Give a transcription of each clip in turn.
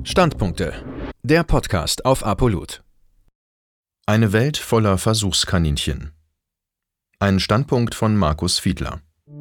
Standpunkte. Der Podcast auf Apollut. Eine Welt voller Versuchskaninchen. Ein Standpunkt von Markus Fiedler.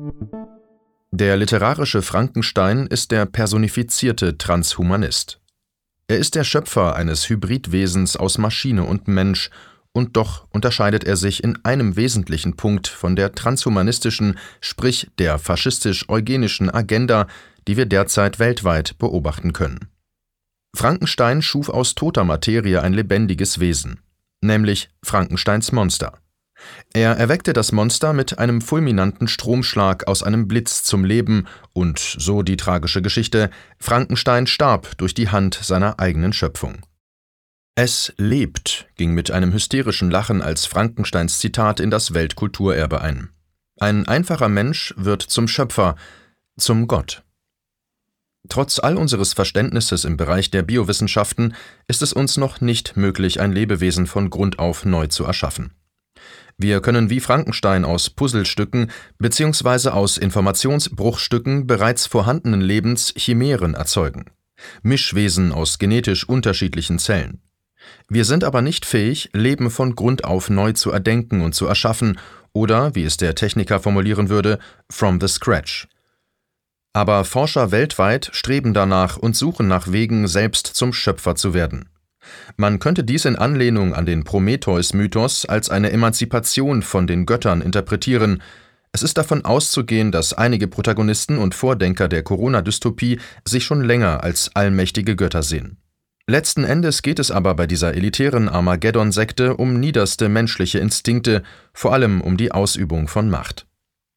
Der literarische Frankenstein ist der personifizierte Transhumanist. Er ist der Schöpfer eines Hybridwesens aus Maschine und Mensch, und doch unterscheidet er sich in einem wesentlichen Punkt von der transhumanistischen, sprich der faschistisch-eugenischen Agenda, die wir derzeit weltweit beobachten können. Frankenstein schuf aus toter Materie ein lebendiges Wesen, nämlich Frankensteins Monster. Er erweckte das Monster mit einem fulminanten Stromschlag aus einem Blitz zum Leben und, so die tragische Geschichte, Frankenstein starb durch die Hand seiner eigenen Schöpfung. »Es lebt«, ging mit einem hysterischen Lachen als Frankensteins Zitat in das Weltkulturerbe ein. Ein einfacher Mensch wird zum Schöpfer, zum Gott. Trotz all unseres Verständnisses im Bereich der Biowissenschaften ist es uns noch nicht möglich, ein Lebewesen von Grund auf neu zu erschaffen. Wir können wie Frankenstein aus Puzzlestücken bzw. aus Informationsbruchstücken bereits vorhandenen Lebens Chimären erzeugen, Mischwesen aus genetisch unterschiedlichen Zellen. Wir sind aber nicht fähig, Leben von Grund auf neu zu erdenken und zu erschaffen oder, wie es der Techniker formulieren würde, from the scratch. Aber Forscher weltweit streben danach und suchen nach Wegen, selbst zum Schöpfer zu werden. Man könnte dies in Anlehnung an den Prometheus-Mythos als eine Emanzipation von den Göttern interpretieren. Es ist davon auszugehen, dass einige Protagonisten und Vordenker der Corona-Dystopie sich schon länger als allmächtige Götter sehen. Letzten Endes geht es aber bei dieser elitären Armageddon-Sekte um niederste menschliche Instinkte, vor allem um die Ausübung von Macht.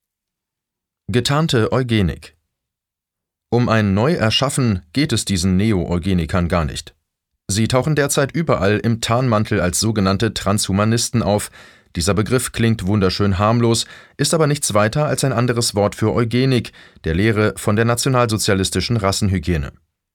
Getarnte Eugenik. Um ein Neuerschaffen geht es diesen Neo-Eugenikern gar nicht. Sie tauchen derzeit überall im Tarnmantel als sogenannte Transhumanisten auf. Dieser Begriff klingt wunderschön harmlos, ist aber nichts weiter als ein anderes Wort für Eugenik, der Lehre von der nationalsozialistischen Rassenhygiene.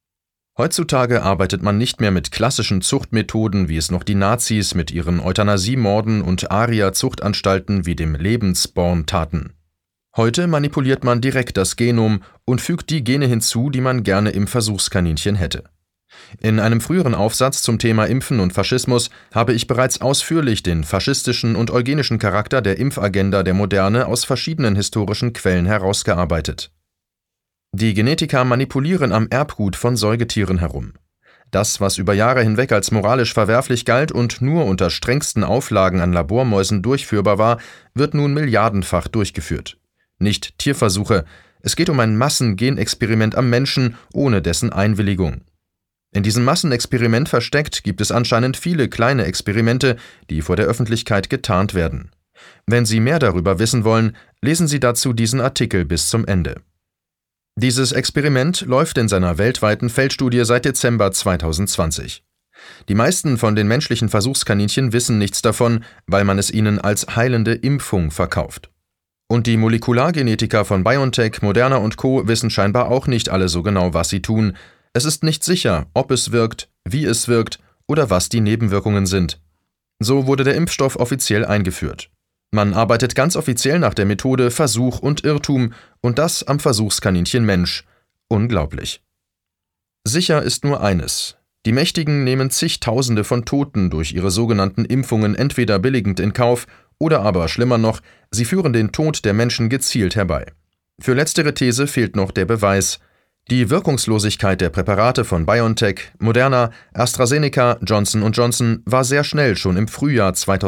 Heutzutage arbeitet man nicht mehr mit klassischen Zuchtmethoden, wie es noch die Nazis mit ihren Euthanasiemorden und Aria-Zuchtanstalten wie dem Lebensborn taten. Heute manipuliert man direkt das Genom und fügt die Gene hinzu, die man gerne im Versuchskaninchen hätte. In einem früheren Aufsatz zum Thema Impfen und Faschismus habe ich bereits ausführlich den faschistischen und eugenischen Charakter der Impfagenda der Moderne aus verschiedenen historischen Quellen herausgearbeitet. Die Genetiker manipulieren am Erbgut von Säugetieren herum. Das, was über Jahre hinweg als moralisch verwerflich galt und nur unter strengsten Auflagen an Labormäusen durchführbar war, wird nun milliardenfach durchgeführt. Nicht Tierversuche, es geht um ein Massengenexperiment am Menschen ohne dessen Einwilligung. In diesem Massenexperiment versteckt gibt es anscheinend viele kleine Experimente, die vor der Öffentlichkeit getarnt werden. Wenn Sie mehr darüber wissen wollen, lesen Sie dazu diesen Artikel bis zum Ende. Dieses Experiment läuft in seiner weltweiten Feldstudie seit Dezember 2020. Die meisten von den menschlichen Versuchskaninchen wissen nichts davon, weil man es ihnen als heilende Impfung verkauft. Und die Molekulargenetiker von BioNTech, Moderna und Co. wissen scheinbar auch nicht alle so genau, was sie tun. Es ist nicht sicher, ob es wirkt, wie es wirkt oder was die Nebenwirkungen sind. So wurde der Impfstoff offiziell eingeführt. Man arbeitet ganz offiziell nach der Methode Versuch und Irrtum und das am Versuchskaninchen Mensch. Unglaublich. Sicher ist nur eines: Die Mächtigen nehmen zigtausende von Toten durch ihre sogenannten Impfungen entweder billigend in Kauf oder aber, schlimmer noch, sie führen den Tod der Menschen gezielt herbei. Für letztere These fehlt noch der Beweis. Die Wirkungslosigkeit der Präparate von BioNTech, Moderna, AstraZeneca, Johnson & Johnson war sehr schnell schon im Frühjahr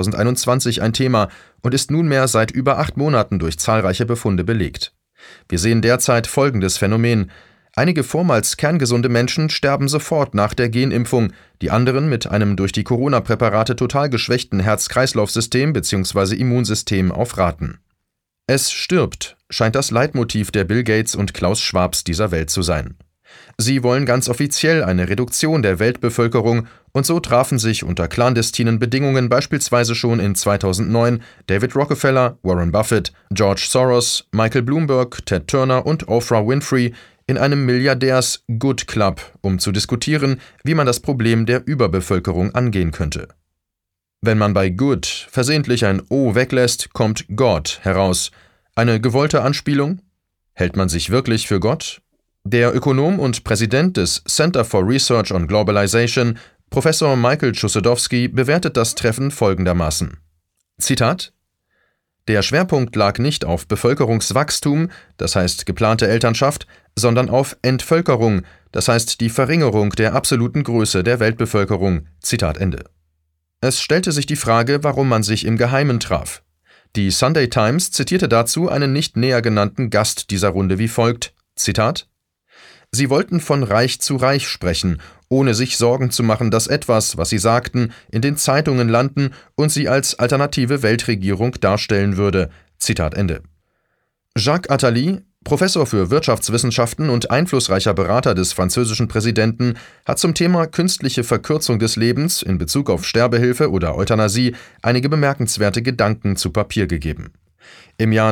2021 ein Thema und ist nunmehr seit über 8 Monaten durch zahlreiche Befunde belegt. Wir sehen derzeit folgendes Phänomen: Einige vormals kerngesunde Menschen sterben sofort nach der Genimpfung, die anderen mit einem durch die Corona-Präparate total geschwächten Herz-Kreislauf-System bzw. Immunsystem auf Raten. Es stirbt, scheint das Leitmotiv der Bill Gates und Klaus Schwabs dieser Welt zu sein. Sie wollen ganz offiziell eine Reduktion der Weltbevölkerung und so trafen sich unter clandestinen Bedingungen beispielsweise schon in 2009 David Rockefeller, Warren Buffett, George Soros, Michael Bloomberg, Ted Turner und Oprah Winfrey in einem Milliardärs-Good Club, um zu diskutieren, wie man das Problem der Überbevölkerung angehen könnte. Wenn man bei Good versehentlich ein O weglässt, kommt God heraus. Eine gewollte Anspielung? Hält man sich wirklich für Gott? Der Ökonom und Präsident des Center for Research on Globalization, Professor Michael Chossudovsky, bewertet das Treffen folgendermaßen: Zitat: Der Schwerpunkt lag nicht auf Bevölkerungswachstum, das heißt geplante Elternschaft, sondern auf Entvölkerung, das heißt die Verringerung der absoluten Größe der Weltbevölkerung. Zitat Ende. Es stellte sich die Frage, warum man sich im Geheimen traf. Die Sunday Times zitierte dazu einen nicht näher genannten Gast dieser Runde wie folgt: Zitat: Sie wollten von Reich zu Reich sprechen, ohne sich Sorgen zu machen, dass etwas, was sie sagten, in den Zeitungen landen und sie als alternative Weltregierung darstellen würde. Zitat Ende. Jacques Attali, Professor für Wirtschaftswissenschaften und einflussreicher Berater des französischen Präsidenten, hat zum Thema künstliche Verkürzung des Lebens in Bezug auf Sterbehilfe oder Euthanasie einige bemerkenswerte Gedanken zu Papier gegeben. Im Jahr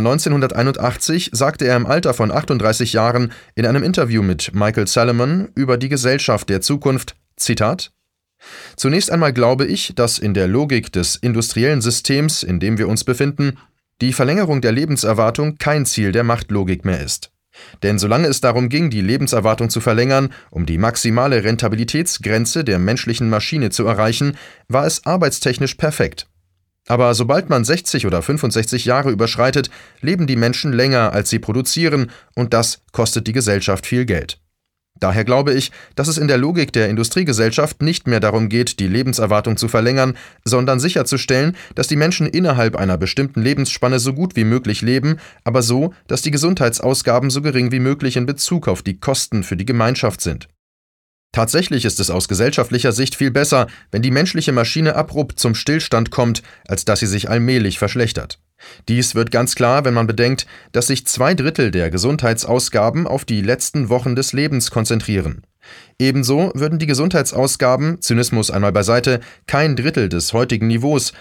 1981 sagte er im Alter von 38 Jahren in einem Interview mit Michael Salomon über die Gesellschaft der Zukunft, Zitat: Zunächst einmal glaube ich, dass in der Logik des industriellen Systems, in dem wir uns befinden, die Verlängerung der Lebenserwartung kein Ziel der Machtlogik mehr ist. Denn solange es darum ging, die Lebenserwartung zu verlängern, um die maximale Rentabilitätsgrenze der menschlichen Maschine zu erreichen, war es arbeitstechnisch perfekt. Aber sobald man 60 oder 65 Jahre überschreitet, leben die Menschen länger, als sie produzieren, und das kostet die Gesellschaft viel Geld. Daher glaube ich, dass es in der Logik der Industriegesellschaft nicht mehr darum geht, die Lebenserwartung zu verlängern, sondern sicherzustellen, dass die Menschen innerhalb einer bestimmten Lebensspanne so gut wie möglich leben, aber so, dass die Gesundheitsausgaben so gering wie möglich in Bezug auf die Kosten für die Gemeinschaft sind. Tatsächlich ist es aus gesellschaftlicher Sicht viel besser, wenn die menschliche Maschine abrupt zum Stillstand kommt, als dass sie sich allmählich verschlechtert. Dies wird ganz klar, wenn man bedenkt, dass sich 2/3 der Gesundheitsausgaben auf die letzten Wochen des Lebens konzentrieren. Ebenso würden die Gesundheitsausgaben, Zynismus einmal beiseite, kein Drittel des heutigen Niveaus,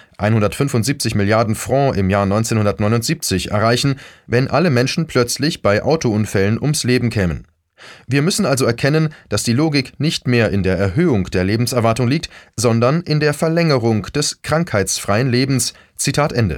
175 Milliarden Francs im Jahr 1979, erreichen, wenn alle Menschen plötzlich bei Autounfällen ums Leben kämen. Wir müssen also erkennen, dass die Logik nicht mehr in der Erhöhung der Lebenserwartung liegt, sondern in der Verlängerung des krankheitsfreien Lebens. Zitat Ende.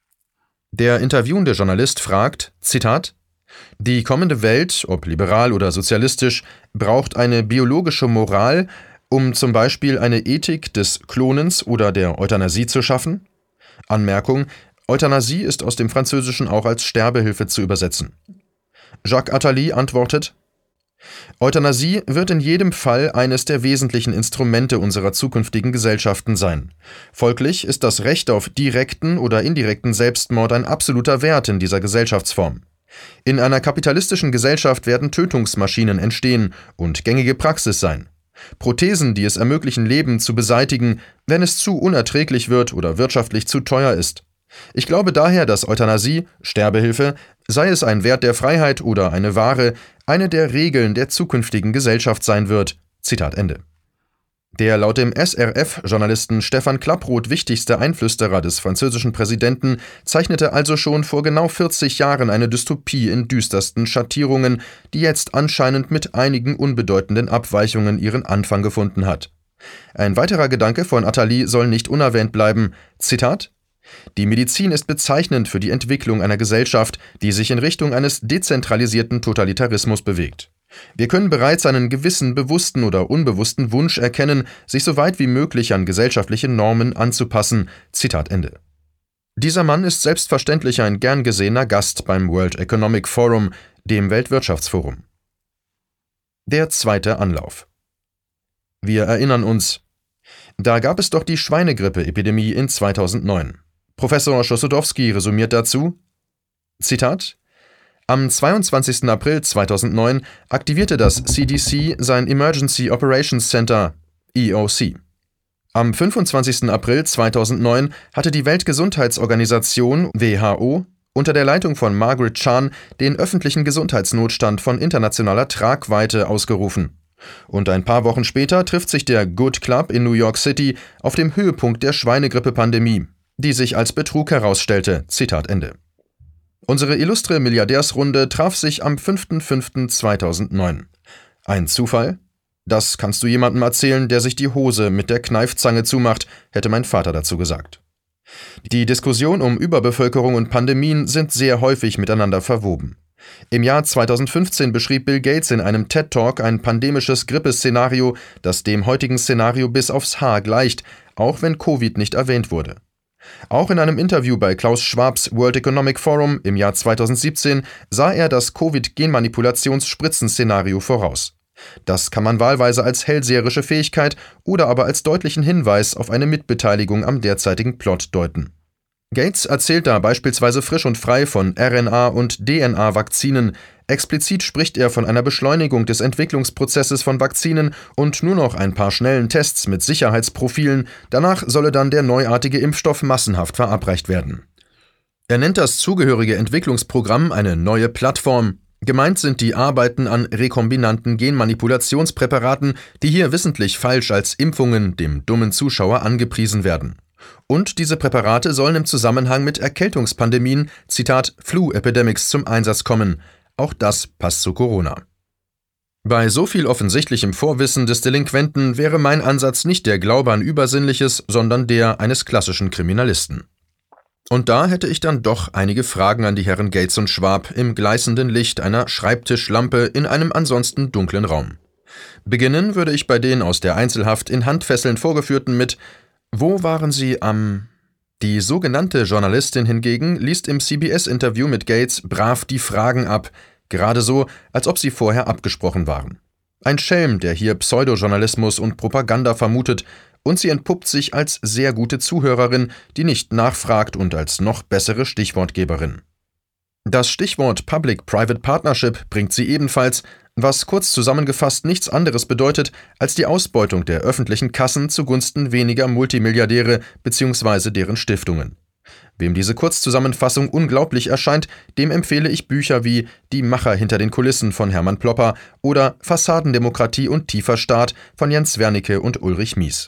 Der interviewende Journalist fragt, Zitat: Die kommende Welt, ob liberal oder sozialistisch, braucht eine biologische Moral, um zum Beispiel eine Ethik des Klonens oder der Euthanasie zu schaffen? Anmerkung: Euthanasie ist aus dem Französischen auch als Sterbehilfe zu übersetzen. Jacques Attali antwortet: Euthanasie wird in jedem Fall eines der wesentlichen Instrumente unserer zukünftigen Gesellschaften sein. Folglich ist das Recht auf direkten oder indirekten Selbstmord ein absoluter Wert in dieser Gesellschaftsform. In einer kapitalistischen Gesellschaft werden Tötungsmaschinen entstehen und gängige Praxis sein. Prothesen, die es ermöglichen, Leben zu beseitigen, wenn es zu unerträglich wird oder wirtschaftlich zu teuer ist. Ich glaube daher, dass Euthanasie, Sterbehilfe, sei es ein Wert der Freiheit oder eine Ware, eine der Regeln der zukünftigen Gesellschaft sein wird. Zitat Ende. Der laut dem SRF-Journalisten Stefan Klapproth wichtigste Einflüsterer des französischen Präsidenten zeichnete also schon vor genau 40 Jahren eine Dystopie in düstersten Schattierungen, die jetzt anscheinend mit einigen unbedeutenden Abweichungen ihren Anfang gefunden hat. Ein weiterer Gedanke von Attali soll nicht unerwähnt bleiben. Zitat: Die Medizin ist bezeichnend für die Entwicklung einer Gesellschaft, die sich in Richtung eines dezentralisierten Totalitarismus bewegt. Wir können bereits einen gewissen bewussten oder unbewussten Wunsch erkennen, sich so weit wie möglich an gesellschaftliche Normen anzupassen. Zitat Ende. Dieser Mann ist selbstverständlich ein gern gesehener Gast beim World Economic Forum, dem Weltwirtschaftsforum. Der zweite Anlauf. Wir erinnern uns, da gab es doch die Schweinegrippe-Epidemie in 2009. Professor Chossudovsky resümiert dazu, Zitat: Am 22. April 2009 aktivierte das CDC sein Emergency Operations Center, EOC. Am 25. April 2009 hatte die Weltgesundheitsorganisation, WHO, unter der Leitung von Margaret Chan den öffentlichen Gesundheitsnotstand von internationaler Tragweite ausgerufen. Und ein paar Wochen später trifft sich der Good Club in New York City auf dem Höhepunkt der Schweinegrippe-Pandemie, die sich als Betrug herausstellte. Zitat Ende. Unsere illustre Milliardärsrunde traf sich am 5.5.2009. Ein Zufall? Das kannst du jemandem erzählen, der sich die Hose mit der Kneifzange zumacht, hätte mein Vater dazu gesagt. Die Diskussion um Überbevölkerung und Pandemien sind sehr häufig miteinander verwoben. Im Jahr 2015 beschrieb Bill Gates in einem TED-Talk ein pandemisches Grippeszenario, das dem heutigen Szenario bis aufs Haar gleicht, auch wenn Covid nicht erwähnt wurde. Auch in einem Interview bei Klaus Schwabs World Economic Forum im Jahr 2017 sah er das Covid-Genmanipulations-Spritzen-Szenario voraus. Das kann man wahlweise als hellseherische Fähigkeit oder aber als deutlichen Hinweis auf eine Mitbeteiligung am derzeitigen Plot deuten. Gates erzählt da beispielsweise frisch und frei von RNA- und DNA-Vakzinen. Explizit spricht er von einer Beschleunigung des Entwicklungsprozesses von Vakzinen und nur noch ein paar schnellen Tests mit Sicherheitsprofilen. Danach solle dann der neuartige Impfstoff massenhaft verabreicht werden. Er nennt das zugehörige Entwicklungsprogramm eine neue Plattform. Gemeint sind die Arbeiten an rekombinanten Genmanipulationspräparaten, die hier wissentlich falsch als Impfungen dem dummen Zuschauer angepriesen werden. Und diese Präparate sollen im Zusammenhang mit Erkältungspandemien, Zitat, Flu-Epidemics zum Einsatz kommen. Auch das passt zu Corona. Bei so viel offensichtlichem Vorwissen des Delinquenten wäre mein Ansatz nicht der Glaube an Übersinnliches, sondern der eines klassischen Kriminalisten. Und da hätte ich dann doch einige Fragen an die Herren Gates und Schwab im gleißenden Licht einer Schreibtischlampe in einem ansonsten dunklen Raum. Beginnen würde ich bei den aus der Einzelhaft in Handfesseln vorgeführten mit: Wo waren Sie am… Die sogenannte Journalistin hingegen liest im CBS-Interview mit Gates brav die Fragen ab, gerade so, als ob sie vorher abgesprochen waren. Ein Schelm, der hier Pseudojournalismus und Propaganda vermutet, und sie entpuppt sich als sehr gute Zuhörerin, die nicht nachfragt und als noch bessere Stichwortgeberin. Das Stichwort Public-Private Partnership bringt sie ebenfalls, was kurz zusammengefasst nichts anderes bedeutet als die Ausbeutung der öffentlichen Kassen zugunsten weniger Multimilliardäre bzw. deren Stiftungen. Wem diese Kurzzusammenfassung unglaublich erscheint, dem empfehle ich Bücher wie Die Macher hinter den Kulissen von Hermann Plopper oder Fassadendemokratie und tiefer Staat von Jens Wernicke und Ulrich Mies.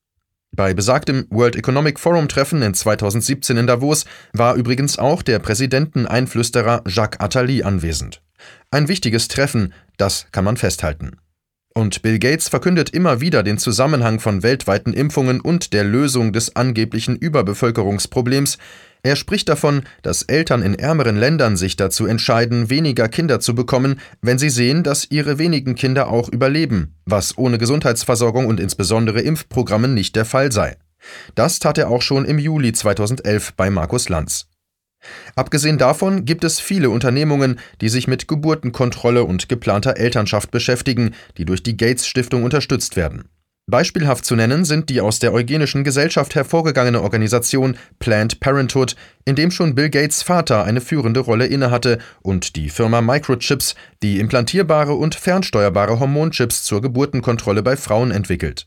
Bei besagtem World Economic Forum Treffen in 2017 in Davos war übrigens auch der Präsidenteneinflüsterer Jacques Attali anwesend. Ein wichtiges Treffen, das kann man festhalten. Und Bill Gates verkündet immer wieder den Zusammenhang von weltweiten Impfungen und der Lösung des angeblichen Überbevölkerungsproblems. Er spricht davon, dass Eltern in ärmeren Ländern sich dazu entscheiden, weniger Kinder zu bekommen, wenn sie sehen, dass ihre wenigen Kinder auch überleben, was ohne Gesundheitsversorgung und insbesondere Impfprogrammen nicht der Fall sei. Das tat er auch schon im Juli 2011 bei Markus Lanz. Abgesehen davon gibt es viele Unternehmungen, die sich mit Geburtenkontrolle und geplanter Elternschaft beschäftigen, die durch die Gates-Stiftung unterstützt werden. Beispielhaft zu nennen sind die aus der Eugenischen Gesellschaft hervorgegangene Organisation Planned Parenthood, in dem schon Bill Gates' Vater eine führende Rolle innehatte, und die Firma Microchips, die implantierbare und fernsteuerbare Hormonchips zur Geburtenkontrolle bei Frauen entwickelt.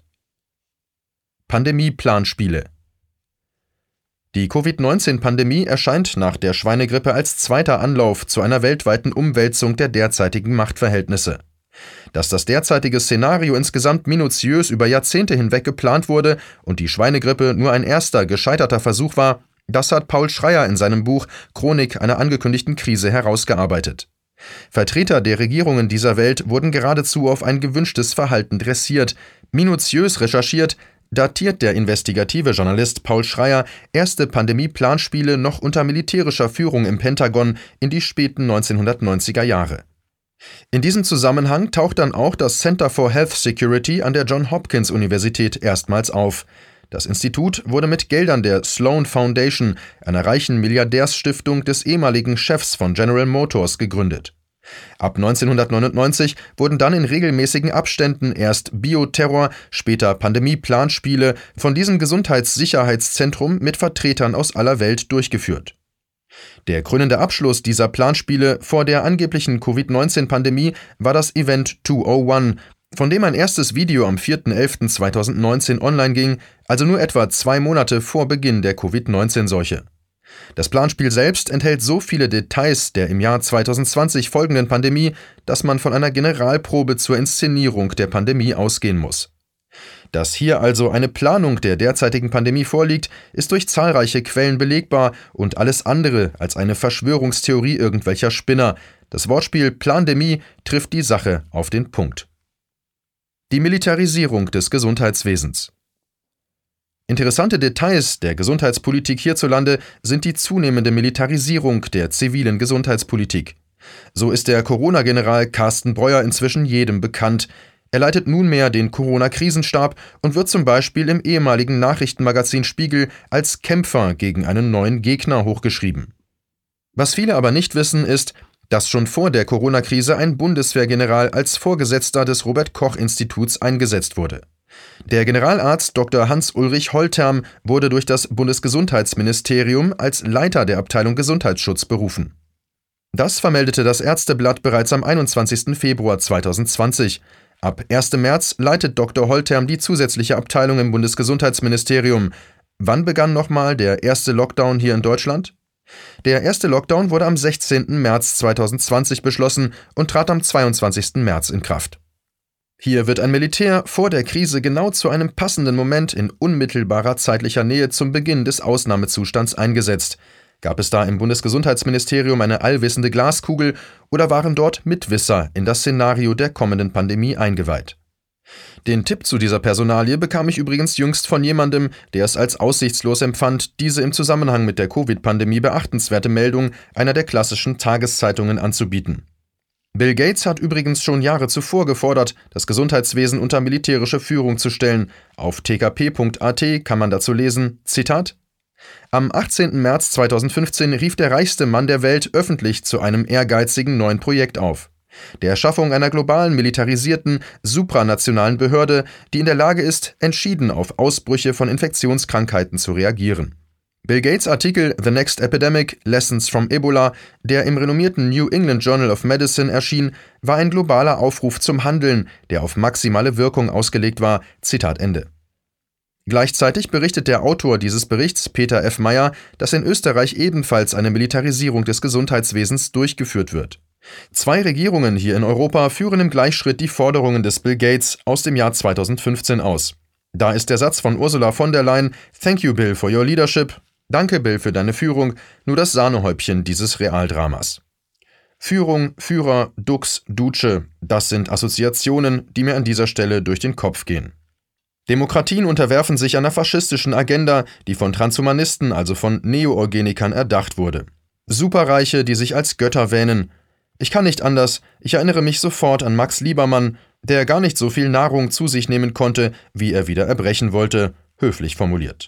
Pandemie-Planspiele. Die Covid-19-Pandemie erscheint nach der Schweinegrippe als zweiter Anlauf zu einer weltweiten Umwälzung der derzeitigen Machtverhältnisse. Dass das derzeitige Szenario insgesamt minutiös über Jahrzehnte hinweg geplant wurde und die Schweinegrippe nur ein erster gescheiterter Versuch war, das hat Paul Schreyer in seinem Buch Chronik einer angekündigten Krise herausgearbeitet. Vertreter der Regierungen dieser Welt wurden geradezu auf ein gewünschtes Verhalten dressiert, minutiös recherchiert, datiert der investigative Journalist Paul Schreyer erste Pandemie-Planspiele noch unter militärischer Führung im Pentagon in die späten 1990er Jahre. In diesem Zusammenhang taucht dann auch das Center for Health Security an der Johns Hopkins Universität erstmals auf. Das Institut wurde mit Geldern der Sloan Foundation, einer reichen Milliardärsstiftung des ehemaligen Chefs von General Motors, gegründet. Ab 1999 wurden dann in regelmäßigen Abständen erst Bioterror, später Pandemie-Planspiele von diesem Gesundheitssicherheitszentrum mit Vertretern aus aller Welt durchgeführt. Der krönende Abschluss dieser Planspiele vor der angeblichen Covid-19-Pandemie war das Event 201, von dem ein erstes Video am 4.11.2019 online ging, also nur etwa 2 Monate vor Beginn der Covid-19-Seuche. Das Planspiel selbst enthält so viele Details der im Jahr 2020 folgenden Pandemie, dass man von einer Generalprobe zur Inszenierung der Pandemie ausgehen muss. Dass hier also eine Planung der derzeitigen Pandemie vorliegt, ist durch zahlreiche Quellen belegbar und alles andere als eine Verschwörungstheorie irgendwelcher Spinner. Das Wortspiel Plandemie trifft die Sache auf den Punkt. Die Militarisierung des Gesundheitswesens. Interessante Details der Gesundheitspolitik hierzulande sind die zunehmende Militarisierung der zivilen Gesundheitspolitik. So ist der Corona-General Carsten Breuer inzwischen jedem bekannt. Er leitet nunmehr den Corona-Krisenstab und wird zum Beispiel im ehemaligen Nachrichtenmagazin Spiegel als Kämpfer gegen einen neuen Gegner hochgeschrieben. Was viele aber nicht wissen, ist, dass schon vor der Corona-Krise ein Bundeswehrgeneral als Vorgesetzter des Robert-Koch-Instituts eingesetzt wurde. Der Generalarzt Dr. Hans-Ulrich Holterm wurde durch das Bundesgesundheitsministerium als Leiter der Abteilung Gesundheitsschutz berufen. Das vermeldete das Ärzteblatt bereits am 21. Februar 2020. Ab 1. März leitet Dr. Holterm die zusätzliche Abteilung im Bundesgesundheitsministerium. Wann begann nochmal der erste Lockdown hier in Deutschland? Der erste Lockdown wurde am 16. März 2020 beschlossen und trat am 22. März in Kraft. Hier wird ein Militär vor der Krise genau zu einem passenden Moment in unmittelbarer zeitlicher Nähe zum Beginn des Ausnahmezustands eingesetzt. Gab es da im Bundesgesundheitsministerium eine allwissende Glaskugel oder waren dort Mitwisser in das Szenario der kommenden Pandemie eingeweiht? Den Tipp zu dieser Personalie bekam ich übrigens jüngst von jemandem, der es als aussichtslos empfand, diese im Zusammenhang mit der Covid-Pandemie beachtenswerte Meldung einer der klassischen Tageszeitungen anzubieten. Bill Gates hat übrigens schon Jahre zuvor gefordert, das Gesundheitswesen unter militärische Führung zu stellen. Auf tkp.at kann man dazu lesen, Zitat: Am 18. März 2015 rief der reichste Mann der Welt öffentlich zu einem ehrgeizigen neuen Projekt auf: der Erschaffung einer globalen, militarisierten, supranationalen Behörde, die in der Lage ist, entschieden auf Ausbrüche von Infektionskrankheiten zu reagieren. Bill Gates' Artikel The Next Epidemic – Lessons from Ebola, der im renommierten New England Journal of Medicine erschien, war ein globaler Aufruf zum Handeln, der auf maximale Wirkung ausgelegt war. Zitat Ende. Gleichzeitig berichtet der Autor dieses Berichts, Peter F. Meyer, dass in Österreich ebenfalls eine Militarisierung des Gesundheitswesens durchgeführt wird. 2 Regierungen hier in Europa führen im Gleichschritt die Forderungen des Bill Gates aus dem Jahr 2015 aus. Da ist der Satz von Ursula von der Leyen, Thank you, Bill, for your leadership. Danke, Bill, für deine Führung, nur das Sahnehäubchen dieses Realdramas. Führung, Führer, Dux, Duce, das sind Assoziationen, die mir an dieser Stelle durch den Kopf gehen. Demokratien unterwerfen sich einer faschistischen Agenda, die von Transhumanisten, also von Neo-Eugenikern, erdacht wurde. Superreiche, die sich als Götter wähnen. Ich kann nicht anders, ich erinnere mich sofort an Max Liebermann, der gar nicht so viel Nahrung zu sich nehmen konnte, wie er wieder erbrechen wollte, höflich formuliert.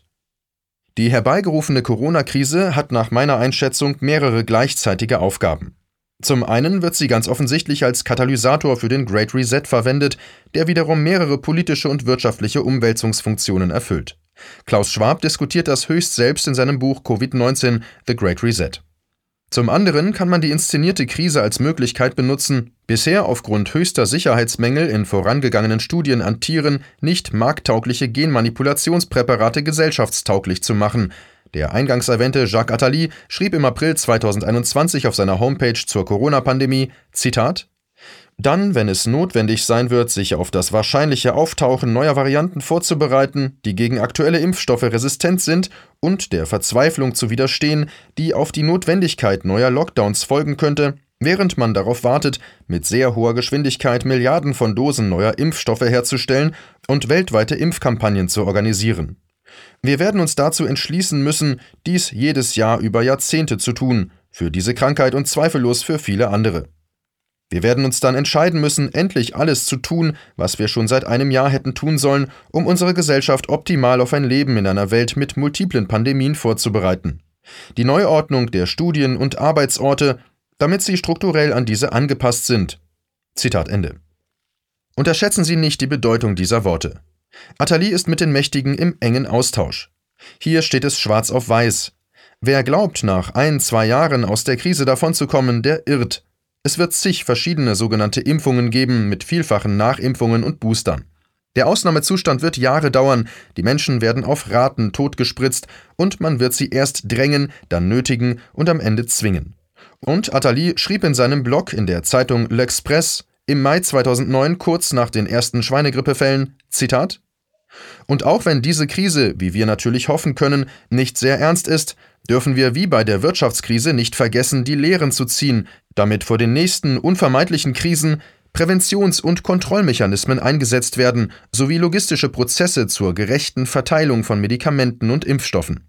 Die herbeigerufene Corona-Krise hat nach meiner Einschätzung mehrere gleichzeitige Aufgaben. Zum einen wird sie ganz offensichtlich als Katalysator für den Great Reset verwendet, der wiederum mehrere politische und wirtschaftliche Umwälzungsfunktionen erfüllt. Klaus Schwab diskutiert das höchst selbst in seinem Buch Covid-19 – The Great Reset. Zum anderen kann man die inszenierte Krise als Möglichkeit benutzen, bisher aufgrund höchster Sicherheitsmängel in vorangegangenen Studien an Tieren nicht markttaugliche Genmanipulationspräparate gesellschaftstauglich zu machen. Der eingangs erwähnte Jacques Attali schrieb im April 2021 auf seiner Homepage zur Corona-Pandemie, Zitat: Dann, wenn es notwendig sein wird, sich auf das wahrscheinliche Auftauchen neuer Varianten vorzubereiten, die gegen aktuelle Impfstoffe resistent sind, und der Verzweiflung zu widerstehen, die auf die Notwendigkeit neuer Lockdowns folgen könnte, während man darauf wartet, mit sehr hoher Geschwindigkeit Milliarden von Dosen neuer Impfstoffe herzustellen und weltweite Impfkampagnen zu organisieren. Wir werden uns dazu entschließen müssen, dies jedes Jahr über Jahrzehnte zu tun, für diese Krankheit und zweifellos für viele andere. Wir werden uns dann entscheiden müssen, endlich alles zu tun, was wir schon seit einem Jahr hätten tun sollen, um unsere Gesellschaft optimal auf ein Leben in einer Welt mit multiplen Pandemien vorzubereiten. Die Neuordnung der Studien- und Arbeitsorte, damit sie strukturell an diese angepasst sind. Zitat Ende. Unterschätzen Sie nicht die Bedeutung dieser Worte. Attali ist mit den Mächtigen im engen Austausch. Hier steht es schwarz auf weiß. Wer glaubt, nach 1-2 Jahren aus der Krise davonzukommen, der irrt. Es wird zig verschiedene sogenannte Impfungen geben mit vielfachen Nachimpfungen und Boostern. Der Ausnahmezustand wird Jahre dauern, die Menschen werden auf Raten totgespritzt und man wird sie erst drängen, dann nötigen und am Ende zwingen. Und Attali schrieb in seinem Blog in der Zeitung L'Express im Mai 2009, kurz nach den ersten Schweinegrippefällen, Zitat: Und auch wenn diese Krise, wie wir natürlich hoffen können, nicht sehr ernst ist, dürfen wir wie bei der Wirtschaftskrise nicht vergessen, die Lehren zu ziehen, damit vor den nächsten unvermeidlichen Krisen Präventions- und Kontrollmechanismen eingesetzt werden, sowie logistische Prozesse zur gerechten Verteilung von Medikamenten und Impfstoffen.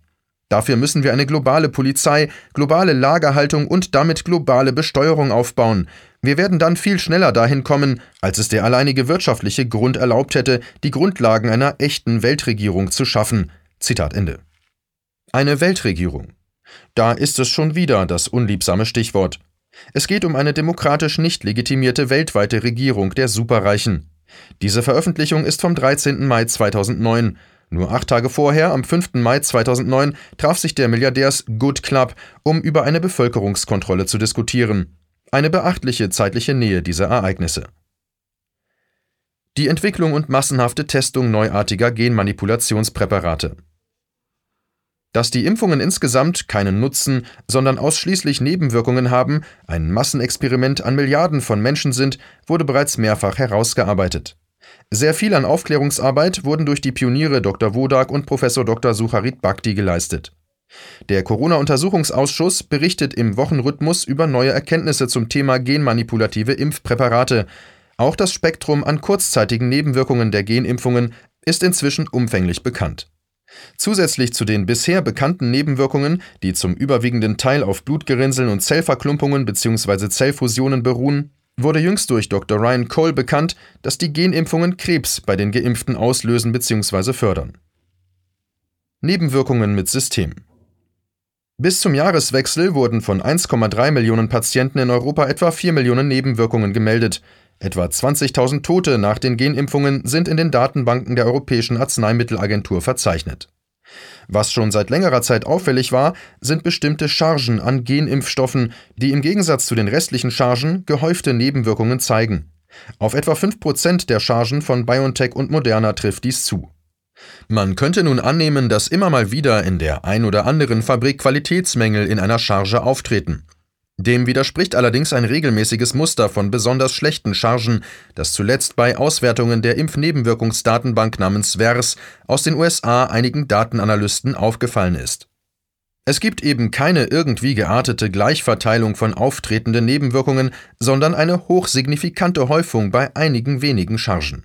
Dafür müssen wir eine globale Polizei, globale Lagerhaltung und damit globale Besteuerung aufbauen. Wir werden dann viel schneller dahin kommen, als es der alleinige wirtschaftliche Grund erlaubt hätte, die Grundlagen einer echten Weltregierung zu schaffen. Zitat Ende. Eine Weltregierung. Da ist es schon wieder das unliebsame Stichwort. Es geht um eine demokratisch nicht legitimierte weltweite Regierung der Superreichen. Diese Veröffentlichung ist vom 13. Mai 2009. Nur 8 Tage vorher, am 5. Mai 2009, traf sich der Milliardärs-Good Club, um über eine Bevölkerungskontrolle zu diskutieren. Eine beachtliche zeitliche Nähe dieser Ereignisse. Die Entwicklung und massenhafte Testung neuartiger Genmanipulationspräparate. Dass die Impfungen insgesamt keinen Nutzen, sondern ausschließlich Nebenwirkungen haben, ein Massenexperiment an Milliarden von Menschen sind, wurde bereits mehrfach herausgearbeitet. Sehr viel an Aufklärungsarbeit wurden durch die Pioniere Dr. Wodak und Prof. Dr. Sucharit Bhakdi geleistet. Der Corona-Untersuchungsausschuss berichtet im Wochenrhythmus über neue Erkenntnisse zum Thema genmanipulative Impfpräparate. Auch das Spektrum an kurzzeitigen Nebenwirkungen der Genimpfungen ist inzwischen umfänglich bekannt. Zusätzlich zu den bisher bekannten Nebenwirkungen, die zum überwiegenden Teil auf Blutgerinnseln und Zellverklumpungen bzw. Zellfusionen beruhen, wurde jüngst durch Dr. Ryan Cole bekannt, dass die Genimpfungen Krebs bei den Geimpften auslösen bzw. fördern. Nebenwirkungen mit System. Bis zum Jahreswechsel wurden von 1,3 Millionen Patienten in Europa etwa 4 Millionen Nebenwirkungen gemeldet. Etwa 20.000 Tote nach den Genimpfungen sind in den Datenbanken der Europäischen Arzneimittelagentur verzeichnet. Was schon seit längerer Zeit auffällig war, sind bestimmte Chargen an Genimpfstoffen, die im Gegensatz zu den restlichen Chargen gehäufte Nebenwirkungen zeigen. Auf etwa 5% der Chargen von BioNTech und Moderna trifft dies zu. Man könnte nun annehmen, dass immer mal wieder in der ein oder anderen Fabrik Qualitätsmängel in einer Charge auftreten. Dem widerspricht allerdings ein regelmäßiges Muster von besonders schlechten Chargen, das zuletzt bei Auswertungen der Impfnebenwirkungsdatenbank namens VERS aus den USA einigen Datenanalysten aufgefallen ist. Es gibt eben keine irgendwie geartete Gleichverteilung von auftretenden Nebenwirkungen, sondern eine hochsignifikante Häufung bei einigen wenigen Chargen.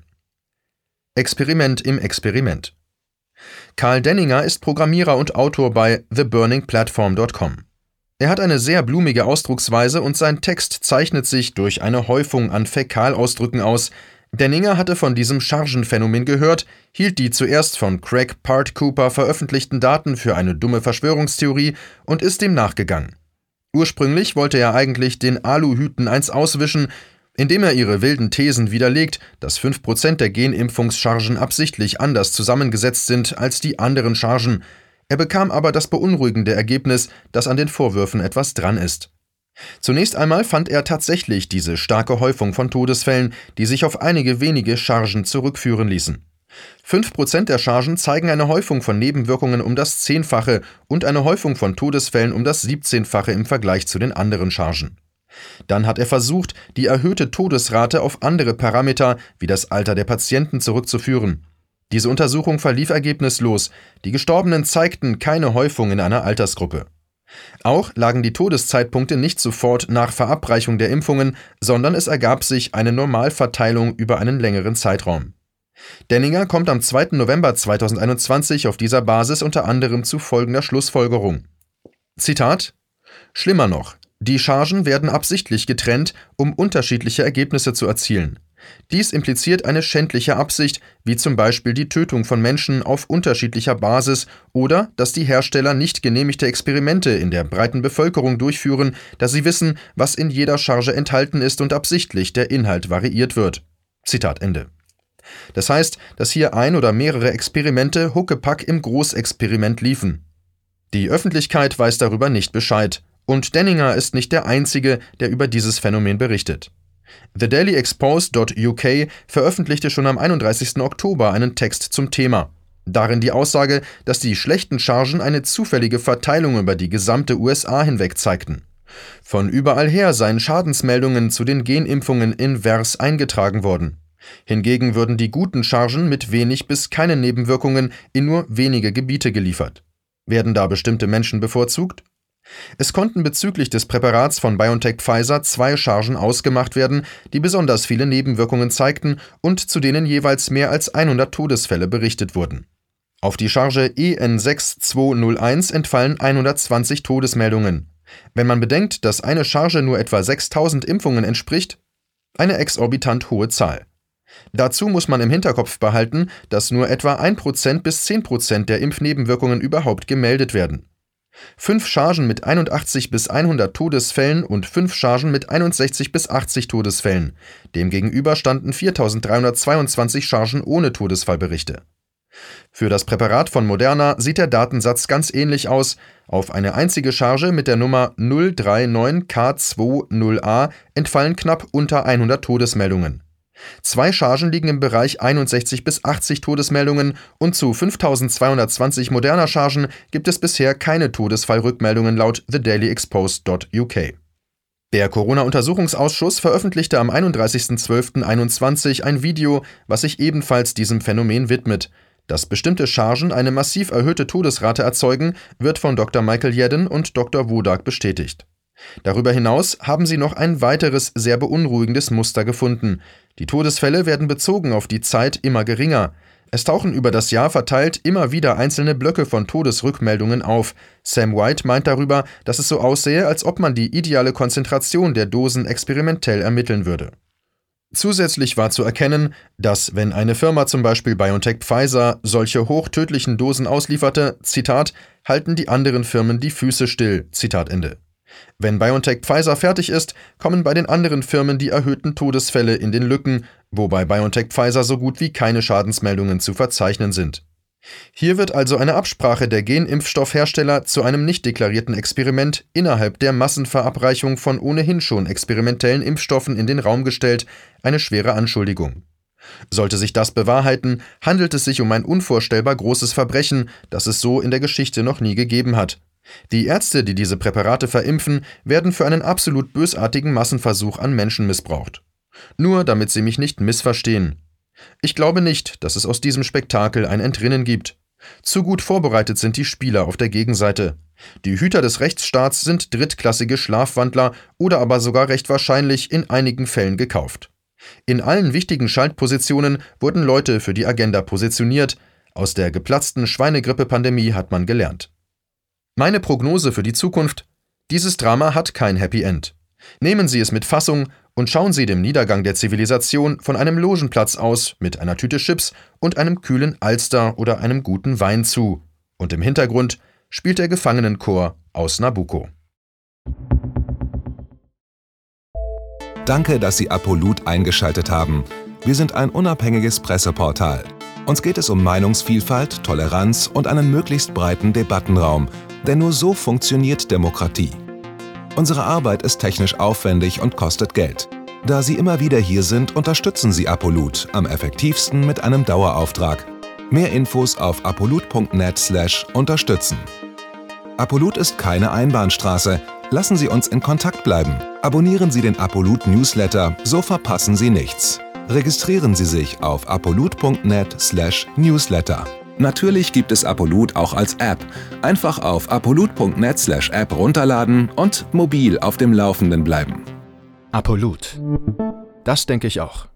Experiment im Experiment. Karl Denninger ist Programmierer und Autor bei theburningplatform.com. Er hat eine sehr blumige Ausdrucksweise und sein Text zeichnet sich durch eine Häufung an Fäkalausdrücken aus. Denninger hatte von diesem Chargenphänomen gehört, hielt die zuerst von Craig Part Cooper veröffentlichten Daten für eine dumme Verschwörungstheorie und ist dem nachgegangen. Ursprünglich wollte er eigentlich den Aluhüten eins auswischen, indem er ihre wilden Thesen widerlegt, dass 5% der Genimpfungschargen absichtlich anders zusammengesetzt sind als die anderen Chargen. Er bekam aber das beunruhigende Ergebnis, dass an den Vorwürfen etwas dran ist. Zunächst einmal fand er tatsächlich diese starke Häufung von Todesfällen, die sich auf einige wenige Chargen zurückführen ließen. 5% der Chargen zeigen eine Häufung von Nebenwirkungen um das 10-fache und eine Häufung von Todesfällen um das 17-fache im Vergleich zu den anderen Chargen. Dann hat er versucht, die erhöhte Todesrate auf andere Parameter wie das Alter der Patienten zurückzuführen. Diese Untersuchung verlief ergebnislos, die Gestorbenen zeigten keine Häufung in einer Altersgruppe. Auch lagen die Todeszeitpunkte nicht sofort nach Verabreichung der Impfungen, sondern es ergab sich eine Normalverteilung über einen längeren Zeitraum. Denninger kommt am 2. November 2021 auf dieser Basis unter anderem zu folgender Schlussfolgerung. Zitat: Schlimmer noch, die Chargen werden absichtlich getrennt, um unterschiedliche Ergebnisse zu erzielen. Dies impliziert eine schändliche Absicht, wie zum Beispiel die Tötung von Menschen auf unterschiedlicher Basis oder dass die Hersteller nicht genehmigte Experimente in der breiten Bevölkerung durchführen, da sie wissen, was in jeder Charge enthalten ist und absichtlich der Inhalt variiert wird. Zitat Ende. Das heißt, dass hier ein oder mehrere Experimente Huckepack im Großexperiment liefen. Die Öffentlichkeit weiß darüber nicht Bescheid und Denninger ist nicht der Einzige, der über dieses Phänomen berichtet. TheDailyExposed.uk veröffentlichte schon am 31. Oktober einen Text zum Thema. Darin die Aussage, dass die schlechten Chargen eine zufällige Verteilung über die gesamte USA hinweg zeigten. Von überall her seien Schadensmeldungen zu den Genimpfungen in VERS eingetragen worden. Hingegen würden die guten Chargen mit wenig bis keinen Nebenwirkungen in nur wenige Gebiete geliefert. Werden da bestimmte Menschen bevorzugt? Es konnten bezüglich des Präparats von BioNTech-Pfizer 2 Chargen ausgemacht werden, die besonders viele Nebenwirkungen zeigten und zu denen jeweils mehr als 100 Todesfälle berichtet wurden. Auf die Charge EN6201 entfallen 120 Todesmeldungen. Wenn man bedenkt, dass eine Charge nur etwa 6000 Impfungen entspricht, eine exorbitant hohe Zahl. Dazu muss man im Hinterkopf behalten, dass nur etwa 1% bis 10% der Impfnebenwirkungen überhaupt gemeldet werden. 5 Chargen mit 81 bis 100 Todesfällen und 5 Chargen mit 61 bis 80 Todesfällen. Demgegenüber standen 4.322 Chargen ohne Todesfallberichte. Für das Präparat von Moderna sieht der Datensatz ganz ähnlich aus. Auf eine einzige Charge mit der Nummer 039K20A entfallen knapp unter 100 Todesmeldungen. 2 Chargen liegen im Bereich 61 bis 80 Todesmeldungen und zu 5.220 Moderna-Chargen gibt es bisher keine Todesfallrückmeldungen laut thedailyexposed.uk. Der Corona-Untersuchungsausschuss veröffentlichte am 31.12.21 ein Video, was sich ebenfalls diesem Phänomen widmet. Dass bestimmte Chargen eine massiv erhöhte Todesrate erzeugen, wird von Dr. Michael Jedden und Dr. Wodak bestätigt. Darüber hinaus haben sie noch ein weiteres sehr beunruhigendes Muster gefunden. Die Todesfälle werden bezogen auf die Zeit immer geringer. Es tauchen über das Jahr verteilt immer wieder einzelne Blöcke von Todesrückmeldungen auf. Sam White meint darüber, dass es so aussähe, als ob man die ideale Konzentration der Dosen experimentell ermitteln würde. Zusätzlich war zu erkennen, dass, wenn eine Firma zum Beispiel BioNTech Pfizer solche hochtödlichen Dosen auslieferte, Zitat, halten die anderen Firmen die Füße still, Zitat Ende. Wenn BioNTech Pfizer fertig ist, kommen bei den anderen Firmen die erhöhten Todesfälle in den Lücken, wobei BioNTech Pfizer so gut wie keine Schadensmeldungen zu verzeichnen sind. Hier wird also eine Absprache der Genimpfstoffhersteller zu einem nicht deklarierten Experiment innerhalb der Massenverabreichung von ohnehin schon experimentellen Impfstoffen in den Raum gestellt, eine schwere Anschuldigung. Sollte sich das bewahrheiten, handelt es sich um ein unvorstellbar großes Verbrechen, das es so in der Geschichte noch nie gegeben hat. Die Ärzte, die diese Präparate verimpfen, werden für einen absolut bösartigen Massenversuch an Menschen missbraucht. Nur damit Sie mich nicht missverstehen. Ich glaube nicht, dass es aus diesem Spektakel ein Entrinnen gibt. Zu gut vorbereitet sind die Spieler auf der Gegenseite. Die Hüter des Rechtsstaats sind drittklassige Schlafwandler oder aber sogar recht wahrscheinlich in einigen Fällen gekauft. In allen wichtigen Schaltpositionen wurden Leute für die Agenda positioniert. Aus der geplatzten Schweinegrippe-Pandemie hat man gelernt. Meine Prognose für die Zukunft: Dieses Drama hat kein Happy End. Nehmen Sie es mit Fassung und schauen Sie dem Niedergang der Zivilisation von einem Logenplatz aus mit einer Tüte Chips und einem kühlen Alster oder einem guten Wein zu. Und im Hintergrund spielt der Gefangenenchor aus Nabucco. Danke, dass Sie Apolut eingeschaltet haben. Wir sind ein unabhängiges Presseportal. Uns geht es um Meinungsvielfalt, Toleranz und einen möglichst breiten Debattenraum, denn nur so funktioniert Demokratie. Unsere Arbeit ist technisch aufwendig und kostet Geld. Da Sie immer wieder hier sind, unterstützen Sie Apolut am effektivsten mit einem Dauerauftrag. Mehr Infos auf apolut.net/unterstützen. Apolut ist keine Einbahnstraße. Lassen Sie uns in Kontakt bleiben. Abonnieren Sie den Apolut Newsletter, so verpassen Sie nichts. Registrieren Sie sich auf apolut.net/newsletter. Natürlich gibt es Apolut auch als App. Einfach auf apolut.net/app runterladen und mobil auf dem Laufenden bleiben. Apolut. Das denke ich auch.